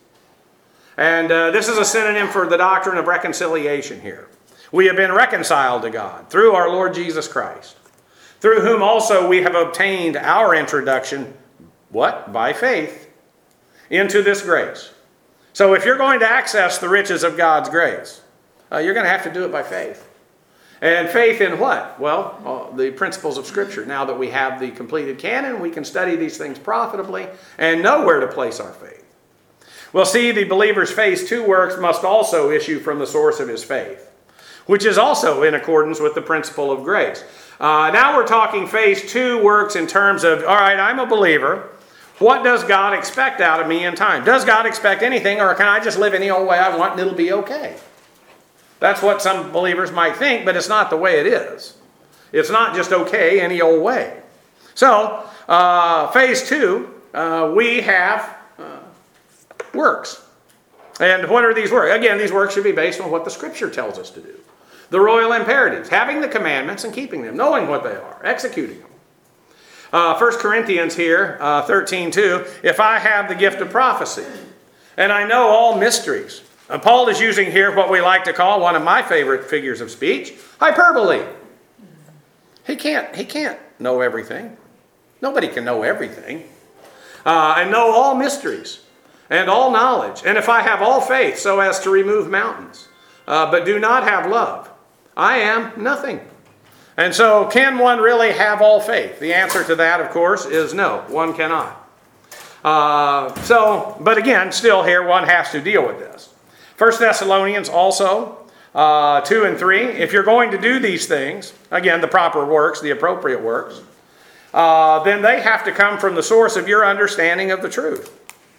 And uh, this is a synonym for the doctrine of reconciliation here. We have been reconciled to God through our Lord Jesus Christ, through whom also we have obtained our introduction, what? By faith, into this grace. So if you're going to access the riches of God's grace, uh, you're going to have to do it by faith. And faith in what? Well, uh, the principles of Scripture. Now that we have the completed canon, we can study these things profitably and know where to place our faith. Well, see, the believer's phase two works must also issue from the source of his faith, which is also in accordance with the principle of grace. Uh, now we're talking phase two works in terms of, all right, I'm a believer. What does God expect out of me in time? Does God expect anything, or can I just live any old way I want and it'll be okay? That's what some believers might think, but it's not the way it is. It's not just okay any old way. So, uh, phase two, uh, we have uh, works. And what are these works? Again, these works should be based on what the Scripture tells us to do. The royal imperatives, having the commandments and keeping them, knowing what they are, executing them. Uh, First Corinthians here, uh, thirteen two, if I have the gift of prophecy, and I know all mysteries. Uh, Paul is using here what we like to call one of my favorite figures of speech, hyperbole. He can't, he can't know everything. Nobody can know everything. Uh, and know all mysteries and all knowledge. And if I have all faith so as to remove mountains, uh, but do not have love, I am nothing. And so, can one really have all faith? The answer to that, of course, is no, one cannot. Uh, so, but again, still here, one has to deal with this. First Thessalonians also, uh, two and three, if you're going to do these things, again, the proper works, the appropriate works, uh, then they have to come from the source of your understanding of the truth.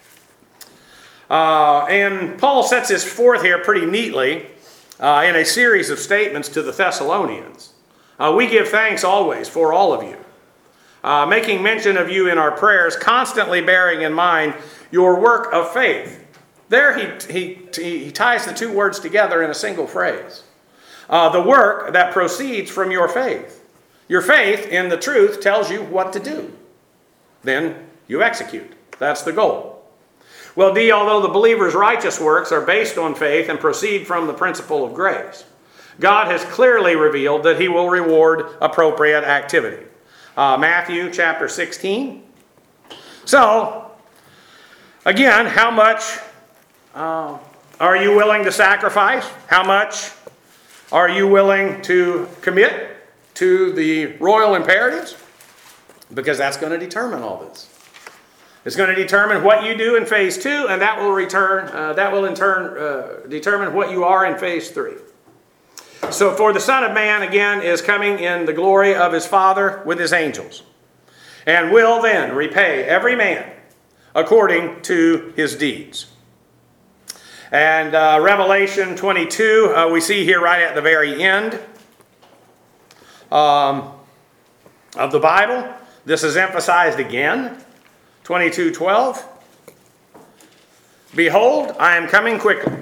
Uh, and Paul sets this forth here pretty neatly uh, in a series of statements to the Thessalonians. Uh, we give thanks always for all of you, uh, making mention of you in our prayers, constantly bearing in mind your work of faith. There he, he, he ties the two words together in a single phrase. Uh, the work that proceeds from your faith. Your faith in the truth tells you what to do. Then you execute. That's the goal. Well, D, although the believer's righteous works are based on faith and proceed from the principle of grace, God has clearly revealed that he will reward appropriate activity. Uh, Matthew chapter sixteen. So, again, how much uh, are you willing to sacrifice? How much are you willing to commit to the royal imperatives? Because that's going to determine all this. It's going to determine what you do in phase two, and that will return. Uh, that will in turn uh, determine what you are in phase three. So, for the Son of Man, again, is coming in the glory of his Father with his angels, and will then repay every man according to his deeds. And uh, Revelation twenty-two, uh, we see here right at the very end um, of the Bible, This is emphasized again. twenty-two twelve. Behold, I am coming quickly.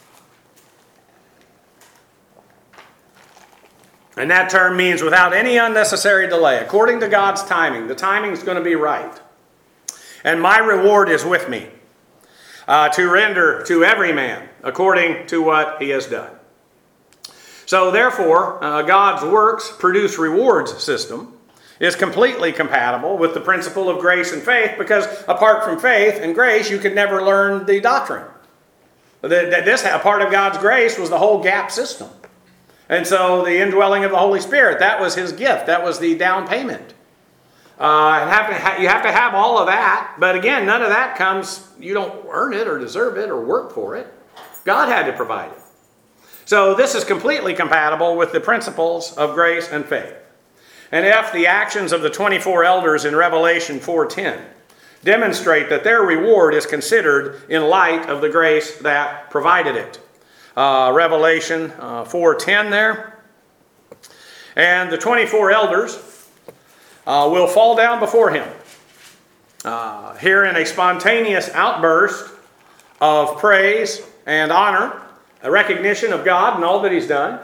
And that term means without any unnecessary delay, according to God's timing. The timing is going to be right. And my reward is with me, uh, to render to every man according to what he has done. So therefore, uh, God's works produce rewards system is completely compatible with the principle of grace and faith, because apart from faith and grace, you could never learn the doctrine. This, a part of God's grace was the whole gap system. And so the indwelling of the Holy Spirit, that was his gift. That was the down payment. Uh, and have to ha- you have to have all of that. But again, none of that comes, you don't earn it or deserve it or work for it. God had to provide it. So this is completely compatible with the principles of grace and faith. And if the actions of the twenty-four elders in Revelation four ten demonstrate that their reward is considered in light of the grace that provided it. Uh, Revelation uh, four ten there. And the twenty-four elders uh, will fall down before him uh, here in a spontaneous outburst of praise and honor, a recognition of God and all that he's done,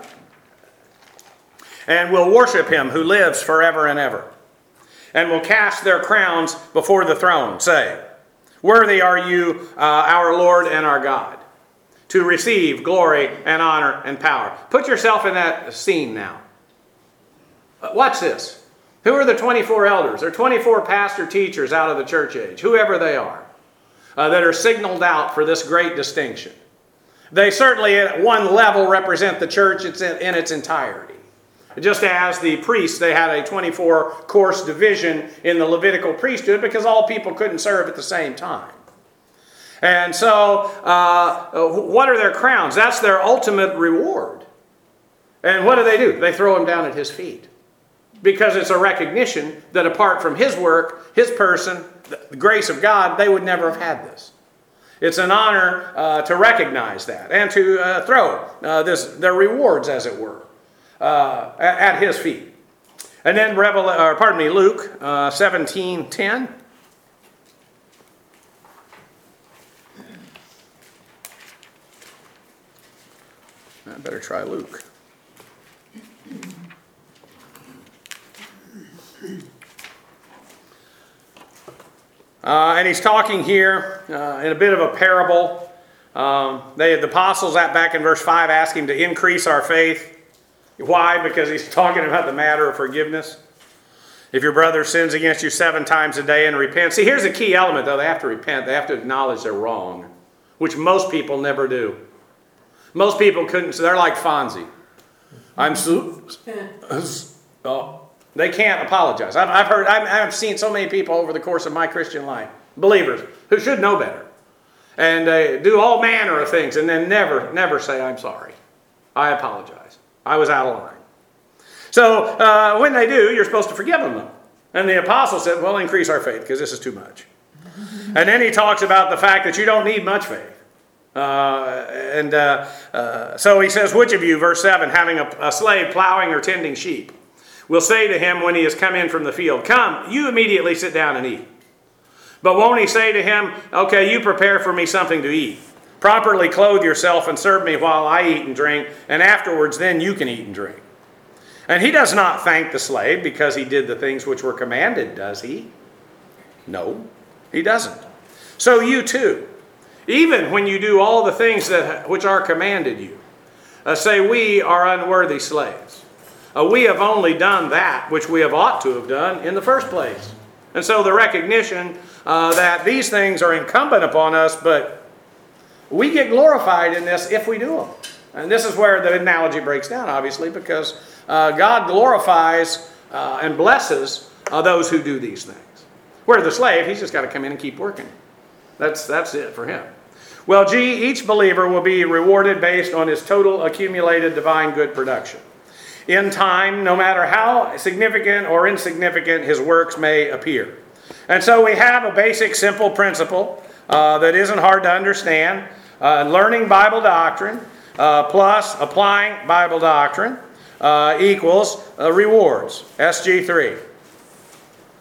and will worship him who lives forever and ever, and will cast their crowns before the throne, saying, worthy are you, uh, our Lord and our God, to receive glory and honor and power. Put yourself in that scene now. Watch this. Who are the twenty-four elders? They're twenty-four pastor teachers out of the church age, whoever they are, uh, that are signaled out for this great distinction. They certainly at one level represent the church in its entirety. Just as the priests, they had a twenty-four course division in the Levitical priesthood because all people couldn't serve at the same time. And so, uh, what are their crowns? That's their ultimate reward. And what do they do? They throw them down at his feet. Because it's a recognition that apart from his work, his person, the grace of God, they would never have had this. It's an honor uh, to recognize that and to uh, throw uh, this, their rewards, as it were, uh, at his feet. And then, Revel- or pardon me, Luke uh, seventeen ten. I better try Luke. Uh, and he's talking here uh, in a bit of a parable. Um, they, the apostles at back in verse five ask him to increase our faith. Why? Because he's talking about the matter of forgiveness. If your brother sins against you seven times a day and repent. See, here's a key element, though. They have to repent. They have to acknowledge they're wrong, which most people never do. Most people couldn't. So they're like Fonzie. I'm so... oh. They can't apologize. I've, I've heard, I've, I've seen so many people over the course of my Christian life, believers, who should know better, and uh, do all manner of things, and then never, never say, I'm sorry. I apologize. I was out of line. So uh, when they do, you're supposed to forgive them, though. And the apostle said, well, increase our faith, because this is too much. And then he talks about the fact that you don't need much faith. Uh, and uh, uh, so he says, which of you, verse seven, having a, a slave plowing or tending sheep, will say to him when he has come in from the field, come, you immediately sit down and eat. But won't he say to him, okay, you prepare for me something to eat. Properly clothe yourself and serve me while I eat and drink, and afterwards then you can eat and drink. And he does not thank the slave because he did the things which were commanded, does he? No, he doesn't. So you too, even when you do all the things that which are commanded you, uh, say we are unworthy slaves. Uh, we have only done that which we have ought to have done in the first place. And so the recognition uh, that these things are incumbent upon us, but we get glorified in this if we do them. And this is where the analogy breaks down, obviously, because uh, God glorifies uh, and blesses uh, those who do these things. Where the slave, he's just got to come in and keep working. That's, that's it for him. Well, G, each believer will be rewarded based on his total accumulated divine good production. In time, no matter how significant or insignificant his works may appear. And so we have a basic, simple principle uh, that isn't hard to understand. Uh, learning Bible doctrine uh, plus applying Bible doctrine uh, equals uh, rewards, S G three.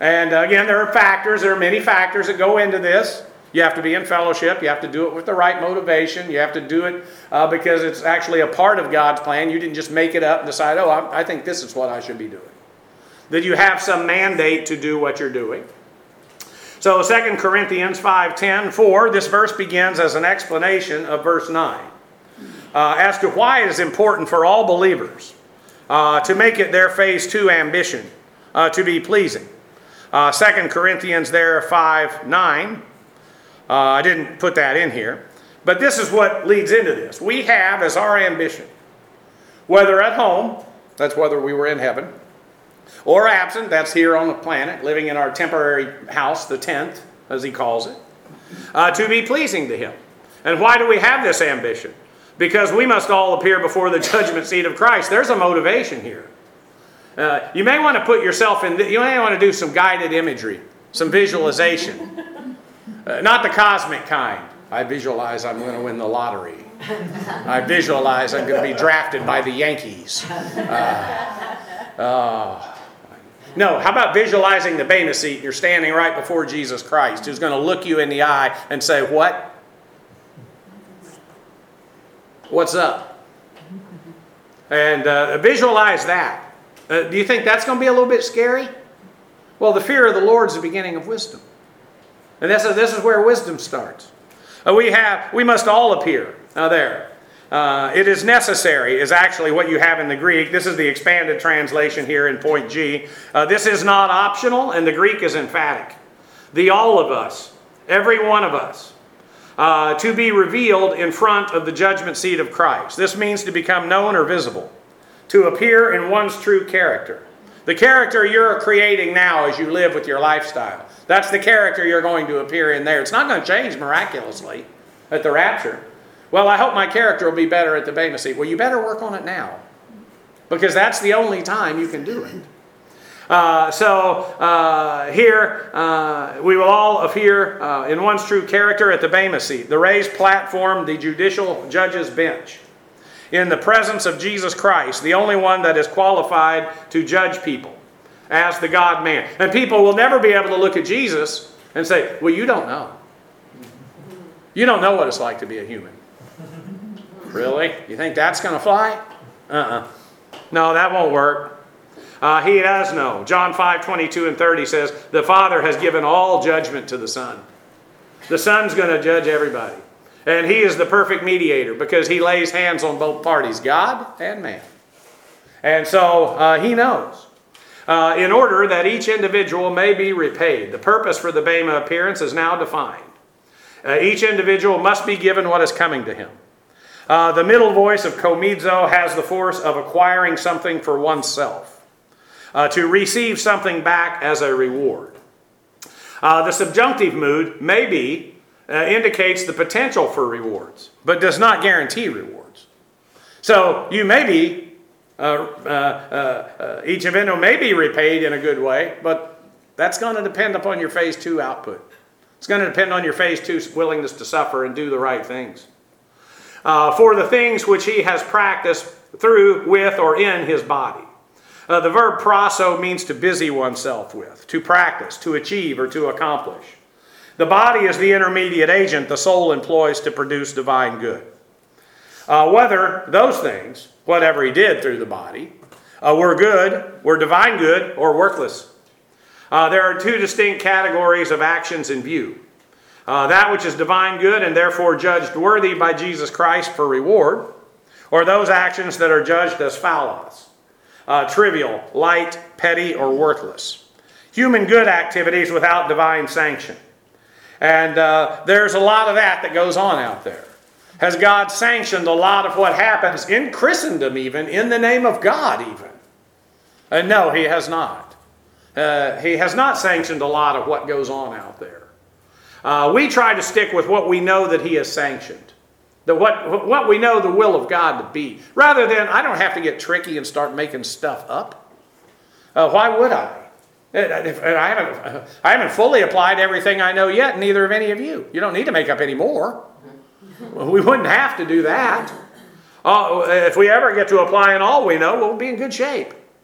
And uh, again, there are factors, there are many factors that go into this. You have to be in fellowship, you have to do it with the right motivation, you have to do it uh, because it's actually a part of God's plan. You didn't just make it up and decide, oh, I, I think this is what I should be doing. That you have some mandate to do what you're doing. So Second Corinthians five ten, for this verse begins as an explanation of verse nine. Uh, as to why it is important for all believers uh, to make it their phase two ambition uh, to be pleasing. Uh, Second Corinthians there five nine. Uh, I didn't put that in here. But this is what leads into this. We have as our ambition, whether at home, that's whether we were in heaven, or absent, that's here on the planet, living in our temporary house, the tent, as he calls it, uh, to be pleasing to him. And why do we have this ambition? Because we must all appear before the judgment seat of Christ. There's a motivation here. Uh, you may want to put yourself in, you may want to do some guided imagery, some visualization. Uh, not the cosmic kind. I visualize I'm going to win the lottery. I visualize I'm going to be drafted by the Yankees. Uh, uh, no, how about visualizing the Bema seat? You're standing right before Jesus Christ, who's going to look you in the eye and say, what? What's up? And uh, visualize that. Uh, do you think that's going to be a little bit scary? Well, the fear of the Lord is the beginning of wisdom. And this is, this is where wisdom starts. Uh, we have, we must all appear. Now there. Uh, it is necessary is actually what you have in the Greek. This is the expanded translation here in point G. Uh, this is not optional, and the Greek is emphatic. The all of us, every one of us, uh, to be revealed in front of the judgment seat of Christ. This means to become known or visible, to appear in one's true character. The character you're creating now as you live with your lifestyle. That's the character you're going to appear in there. It's not going to change miraculously at the rapture. Well, I hope my character will be better at the Bema seat. Well, you better work on it now. Because that's the only time you can do it. Uh, so uh, here uh, we will all appear uh, in one's true character at the Bema seat. The raised platform, the judicial judge's bench. In the presence of Jesus Christ, the only one that is qualified to judge people as the God-man. And people will never be able to look at Jesus and say, well, you don't know. You don't know what it's like to be a human. Really? You think that's going to fly? Uh-uh. No, that won't work. Uh, he does know. John five twenty-two and thirty says, the Father has given all judgment to the Son. The Son's going to judge everybody. And he is the perfect mediator because he lays hands on both parties, God and man. And so uh, he knows. Uh, in order that each individual may be repaid. The purpose for the Bema appearance is now defined. Uh, each individual must be given what is coming to him. Uh, the middle voice of komizo has the force of acquiring something for oneself. Uh, to receive something back as a reward. Uh, the subjunctive mood may be Uh, indicates the potential for rewards, but does not guarantee rewards. So you may be, uh, uh, uh, uh, each individual may be repaid in a good way, but that's going to depend upon your phase two output. It's going to depend on your phase two willingness to suffer and do the right things. Uh, for the things which he has practiced through, with, or in his body. Uh, the verb praso means to busy oneself with, to practice, to achieve, or to accomplish. The body is the intermediate agent the soul employs to produce divine good. Uh, whether those things, whatever he did through the body, uh, were good, were divine good, or worthless. Uh, there are two distinct categories of actions in view. Uh, that which is divine good and therefore judged worthy by Jesus Christ for reward, or those actions that are judged as phaulos, uh, trivial, light, petty, or worthless. Human good activities without divine sanction. And uh, there's a lot of that that goes on out there. Has God sanctioned a lot of what happens in Christendom even, in the name of God even? Uh, no, he has not. Uh, he has not sanctioned a lot of what goes on out there. Uh, we try to stick with what we know that he has sanctioned. The, what, what we know the will of God to be. Rather than, I don't have to get tricky and start making stuff up. Uh, why would I? I haven't, I haven't fully applied everything I know yet, neither have any of you. You don't need to make up any more. We wouldn't have to do that. Uh, if we ever get to applying all we know, we'll be in good shape.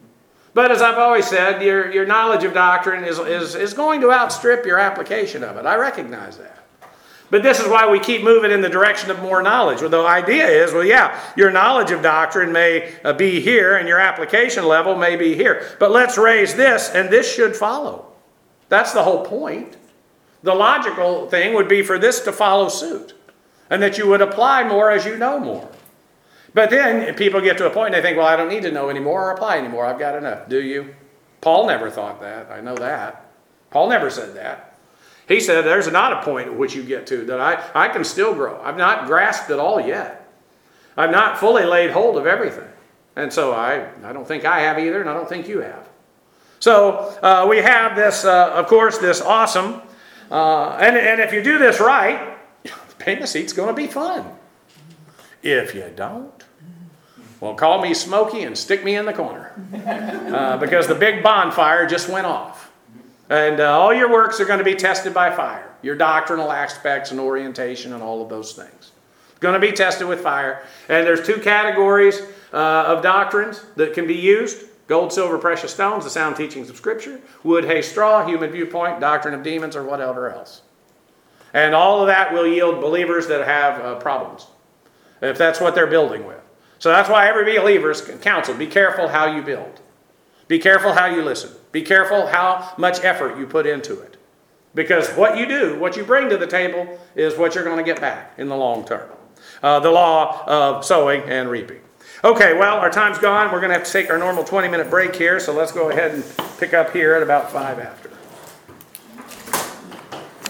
But as I've always said, your, your knowledge of doctrine is, is, is going to outstrip your application of it. I recognize that. But this is why we keep moving in the direction of more knowledge. Well, the idea is, well, yeah, your knowledge of doctrine may uh, be here and your application level may be here. But let's raise this, and this should follow. That's the whole point. The logical thing would be for this to follow suit, and that you would apply more as you know more. But then people get to a point and they think, well, I don't need to know anymore or apply anymore. I've got enough. Do you? Paul never thought that. I know that. Paul never said that. He said there's not a point at which you get to that I, I can still grow. I've not grasped it all yet. I've not fully laid hold of everything. And so I, I don't think I have either, and I don't think you have. So uh, we have this, uh, of course, this awesome, uh, and, and if you do this right, the Bema Seat's going to be fun. If you don't, well, call me Smokey and stick me in the corner. Uh, because the big bonfire just went off. And uh, all your works are going to be tested by fire. Your doctrinal aspects and orientation and all of those things. Going to be tested with fire. And there's two categories uh, of doctrines that can be used. Gold, silver, precious stones, the sound teachings of Scripture. Wood, hay, straw, human viewpoint, doctrine of demons, or whatever else. And all of that will yield believers that have uh, problems, if that's what they're building with. So that's why every believer is counseled. Be careful how you build. Be careful how you listen. Be careful how much effort you put into it. Because what you do, what you bring to the table, is what you're going to get back in the long term. Uh, the law of sowing and reaping. Okay, well, our time's gone. We're going to have to take our normal twenty-minute break here, so let's go ahead and pick up here at about five after.